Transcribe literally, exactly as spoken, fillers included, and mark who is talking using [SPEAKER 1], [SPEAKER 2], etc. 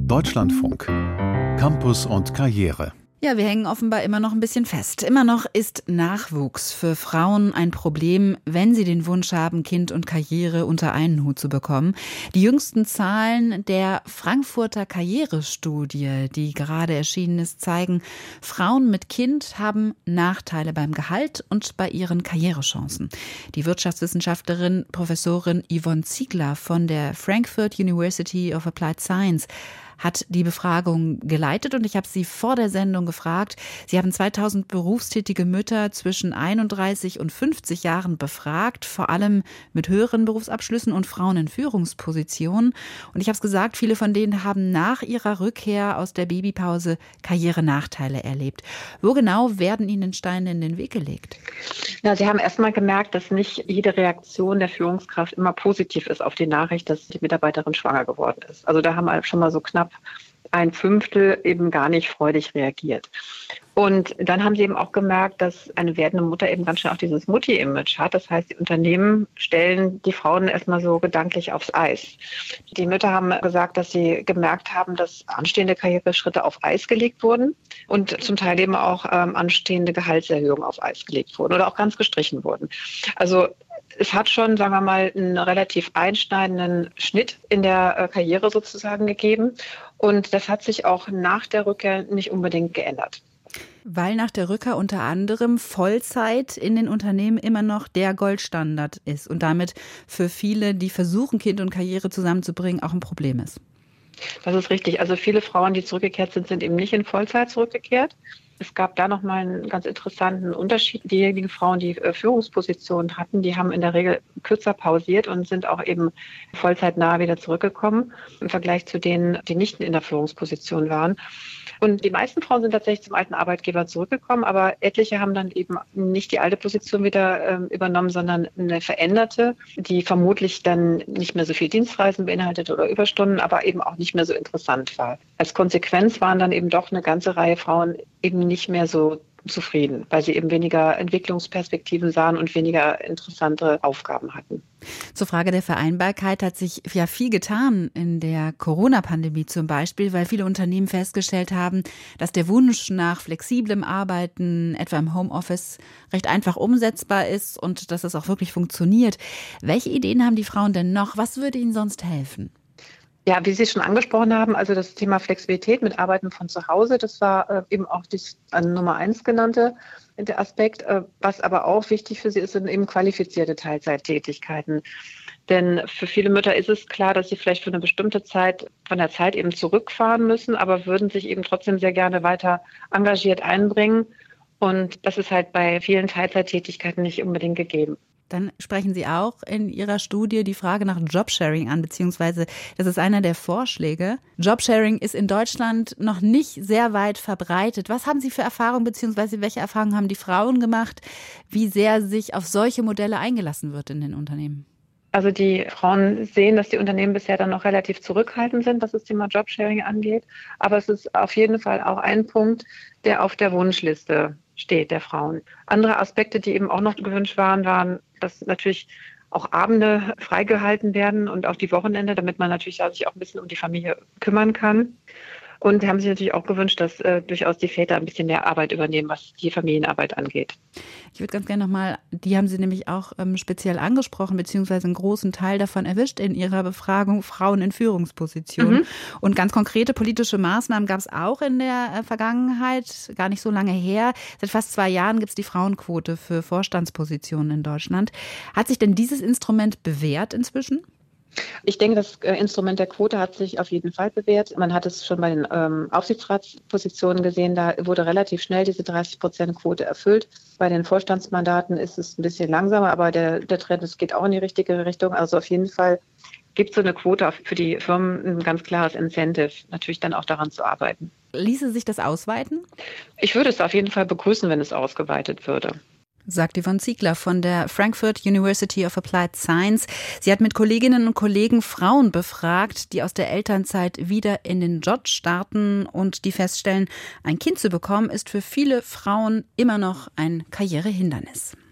[SPEAKER 1] Deutschlandfunk. Campus und Karriere.
[SPEAKER 2] Ja, wir hängen offenbar immer noch ein bisschen fest. Immer noch ist Nachwuchs für Frauen ein Problem, wenn sie den Wunsch haben, Kind und Karriere unter einen Hut zu bekommen. Die jüngsten Zahlen der Frankfurter Karrierestudie, die gerade erschienen ist, zeigen, Frauen mit Kind haben Nachteile beim Gehalt und bei ihren Karrierechancen. Die Wirtschaftswissenschaftlerin Professorin Yvonne Ziegler von der Frankfurt University of Applied Science hat die Befragung geleitet und ich habe sie vor der Sendung gefragt. Sie haben zweitausend berufstätige Mütter zwischen einunddreißig und fünfzig Jahren befragt, vor allem mit höheren Berufsabschlüssen und Frauen in Führungspositionen. Und ich habe es gesagt, viele von denen haben nach ihrer Rückkehr aus der Babypause Karrierenachteile erlebt. Wo genau werden ihnen Steine in den Weg gelegt?
[SPEAKER 3] Ja, sie haben erst mal gemerkt, dass nicht jede Reaktion der Führungskraft immer positiv ist auf die Nachricht, dass die Mitarbeiterin schwanger geworden ist. Also da haben wir schon mal so knapp ein Fünftel eben gar nicht freudig reagiert. Und dann haben sie eben auch gemerkt, dass eine werdende Mutter eben ganz schnell auch dieses Mutti-Image hat. Das heißt, die Unternehmen stellen die Frauen erstmal so gedanklich aufs Eis. Die Mütter haben gesagt, dass sie gemerkt haben, dass anstehende Karriereschritte auf Eis gelegt wurden und zum Teil eben auch ähm, anstehende Gehaltserhöhungen auf Eis gelegt wurden oder auch ganz gestrichen wurden. Also es hat schon, sagen wir mal, einen relativ einschneidenden Schnitt in der Karriere sozusagen gegeben. Und das hat sich auch nach der Rückkehr nicht unbedingt geändert.
[SPEAKER 2] Weil nach der Rückkehr unter anderem Vollzeit in den Unternehmen immer noch der Goldstandard ist und damit für viele, die versuchen, Kind und Karriere zusammenzubringen, auch ein Problem ist.
[SPEAKER 3] Das ist richtig. Also viele Frauen, die zurückgekehrt sind, sind eben nicht in Vollzeit zurückgekehrt. Es gab da nochmal einen ganz interessanten Unterschied. Diejenigen Frauen, die Führungspositionen hatten, die haben in der Regel kürzer pausiert und sind auch eben vollzeitnah wieder zurückgekommen im Vergleich zu denen, die nicht in der Führungsposition waren. Und die meisten Frauen sind tatsächlich zum alten Arbeitgeber zurückgekommen, aber etliche haben dann eben nicht die alte Position wieder äh, übernommen, sondern eine veränderte, die vermutlich dann nicht mehr so viel Dienstreisen beinhaltet oder Überstunden, aber eben auch nicht mehr so interessant war. Als Konsequenz waren dann eben doch eine ganze Reihe Frauen eben nicht mehr so zufrieden, weil sie eben weniger Entwicklungsperspektiven sahen und weniger interessante Aufgaben hatten.
[SPEAKER 2] Zur Frage der Vereinbarkeit hat sich ja viel getan in der Corona-Pandemie zum Beispiel, weil viele Unternehmen festgestellt haben, dass der Wunsch nach flexiblem Arbeiten, etwa im Homeoffice, recht einfach umsetzbar ist und dass es auch wirklich funktioniert. Welche Ideen haben die Frauen denn noch? Was würde ihnen sonst helfen?
[SPEAKER 3] Ja, wie Sie schon angesprochen haben, also das Thema Flexibilität mit Arbeiten von zu Hause, das war äh, eben auch das äh, Nummer eins genannte der Aspekt. Äh, was aber auch wichtig für Sie ist, sind eben qualifizierte Teilzeittätigkeiten. Denn für viele Mütter ist es klar, dass sie vielleicht für eine bestimmte Zeit von der Zeit eben zurückfahren müssen, aber würden sich eben trotzdem sehr gerne weiter engagiert einbringen. Und das ist halt bei vielen Teilzeittätigkeiten nicht unbedingt gegeben.
[SPEAKER 2] Dann sprechen Sie auch in Ihrer Studie die Frage nach Jobsharing an, beziehungsweise das ist einer der Vorschläge. Jobsharing ist in Deutschland noch nicht sehr weit verbreitet. Was haben Sie für Erfahrungen, beziehungsweise welche Erfahrungen haben die Frauen gemacht, wie sehr sich auf solche Modelle eingelassen wird in den Unternehmen?
[SPEAKER 3] Also die Frauen sehen, dass die Unternehmen bisher dann noch relativ zurückhaltend sind, was das Thema Jobsharing angeht. Aber es ist auf jeden Fall auch ein Punkt, der auf der Wunschliste steht der Frauen. Andere Aspekte, die eben auch noch gewünscht waren, waren, dass natürlich auch Abende freigehalten werden und auch die Wochenende, damit man natürlich sich auch ein bisschen um die Familie kümmern kann. Und haben sich natürlich auch gewünscht, dass äh, durchaus die Väter ein bisschen mehr Arbeit übernehmen, was die Familienarbeit angeht.
[SPEAKER 2] Ich würde ganz gerne nochmal, die haben Sie nämlich auch ähm, speziell angesprochen, beziehungsweise einen großen Teil davon erwischt in Ihrer Befragung, Frauen in Führungspositionen. Mhm. Und ganz konkrete politische Maßnahmen gab es auch in der äh, Vergangenheit, gar nicht so lange her. Seit fast zwei Jahren gibt es die Frauenquote für Vorstandspositionen in Deutschland. Hat sich denn dieses Instrument bewährt inzwischen?
[SPEAKER 3] Ich denke, das Instrument der Quote hat sich auf jeden Fall bewährt. Man hat es schon bei den ähm, Aufsichtsratspositionen gesehen, da wurde relativ schnell diese dreißig Prozent Quote erfüllt. Bei den Vorstandsmandaten ist es ein bisschen langsamer, aber der, der Trend, es geht auch in die richtige Richtung. Also auf jeden Fall gibt es so eine Quote für die Firmen ein ganz klares Incentive, natürlich dann auch daran zu arbeiten.
[SPEAKER 2] Ließe sich das ausweiten?
[SPEAKER 3] Ich würde es auf jeden Fall begrüßen, wenn es ausgeweitet würde.
[SPEAKER 2] Sagt Yvonne Ziegler von der Frankfurt University of Applied Science. Sie hat mit Kolleginnen und Kollegen Frauen befragt, die aus der Elternzeit wieder in den Job starten und die feststellen, ein Kind zu bekommen ist für viele Frauen immer noch ein Karrierehindernis.